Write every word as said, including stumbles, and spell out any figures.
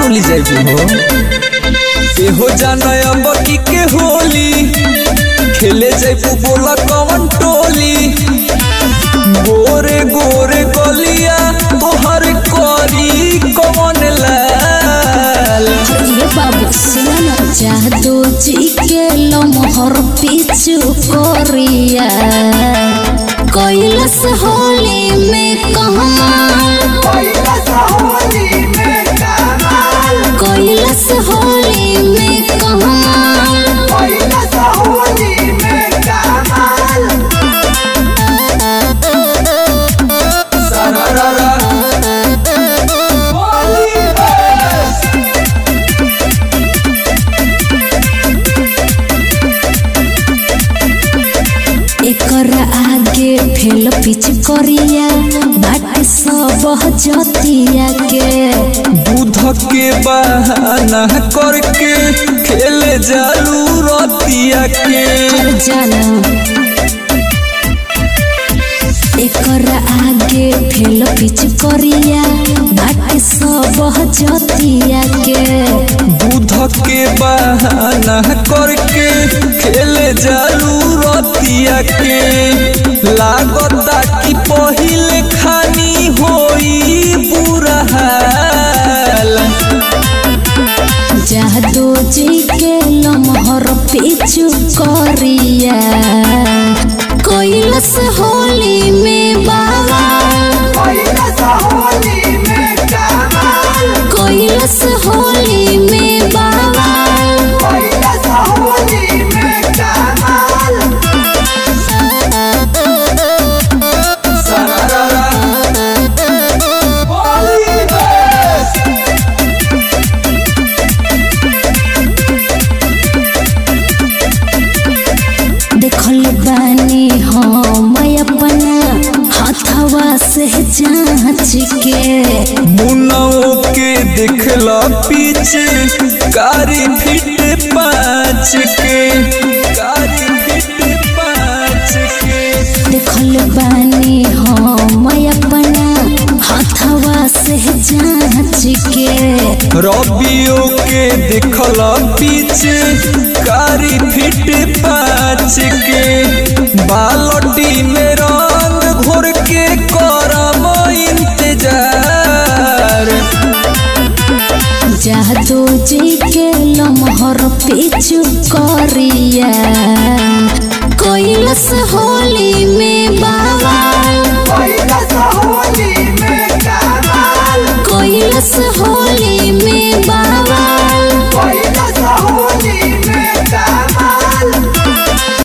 टोली जाइबू हो एहो जाना अब की के होली खेले जाइबू बोला कौन टोली गोरे गोरे गलिया तोहर करी कौन लाल ये बाबू सुना जादू जी के लमहर पीछू कोरिया कैलाश होली में कमाल कैलाश होली में कमाल कैलाश होली में कमाल कैलाश होली में कमाल सारारा होली बस एकरा आगे फेल पिच करिया बाट सब जतिया के दूध के बहाना करके खेले जालू रतिया के जाना एकरा आगे फेल पिच करिया बाट सब जतिया के दूध के बहाना करके खेले जालू रतिया के लागता कि पहिले खानी होई बुरा हाल जादू जी के लमहर पीछू करिया कैलाश होली में बाबा कैलाश होली में कमाल कैलाश होली में बाबा कैलाश होली में कमाल सारारा होली बस देखल बानी हम अपना हथवा से जांच के मुन्नाओ के देखला पीछे कारी फिट पाँच के कारी फिट पाँच के देखल बानी हम अपना हथवा से जांच के रबियो के देखला पीछे कारी फिट पाँच के बालटी में रंग घोर के करम इंतजार जादू जी के लमहर पीछू करिया कैलाश हो